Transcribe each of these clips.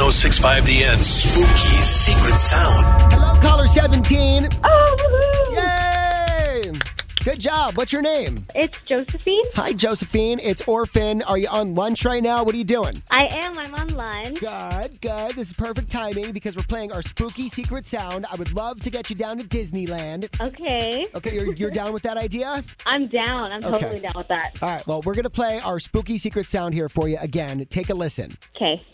1065 The End Spooky Secret Sound. Hello, caller 17. Oh, woohoo! Yay! Good job. What's your name? It's Josephine. Hi, Josephine. It's Orphan. Are you on lunch right now? What are you doing? I am. I'm on lunch. Good. This is perfect timing because we're playing our spooky secret sound. I would love to get you down to Disneyland. Okay. Okay, you're down with that idea? I'm down. I'm Okay. totally down with that. All right, well, we're going to play our spooky secret sound here for you again. Take a listen. Okay.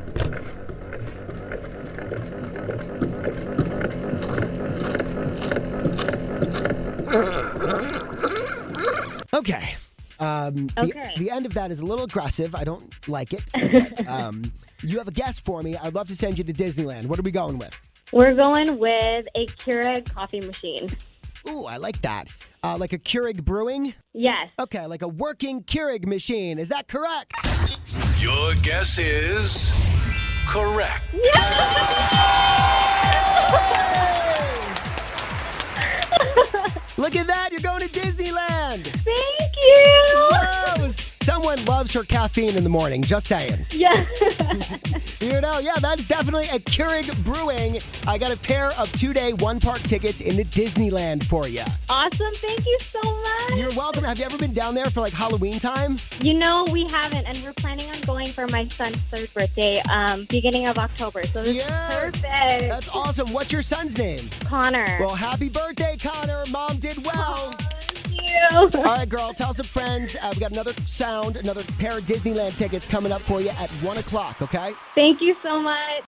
Okay. Okay. The end of that is a little aggressive. I don't like it. But, you have a guess for me. I'd love to send you to Disneyland. What are we going with? We're going with a Keurig coffee machine. Ooh, I like that. Like a Keurig brewing? Yes. Okay, like a working Keurig machine. Is that correct? Your guess is correct. Look at that. You're going to Disneyland. Thank you. Whoa. Someone loves her caffeine in the morning. Just saying. Yeah. Yeah, that's definitely a Keurig Brewing. I got a pair of 2-day, 1-park tickets into Disneyland for you. Awesome. Thank you so much. You're welcome. Have you ever been down there for like Halloween time? You know, we haven't, and we're planning on going for my son's 3rd birthday, beginning of October. So this is perfect. That's awesome. What's your son's name? Connor. Well, happy birthday, Connor. Mom did well. Thank you. All right, girl. Tell some friends. We got another sound, another pair of Disneyland tickets coming up for you at 1 o'clock, okay? Thank you so much.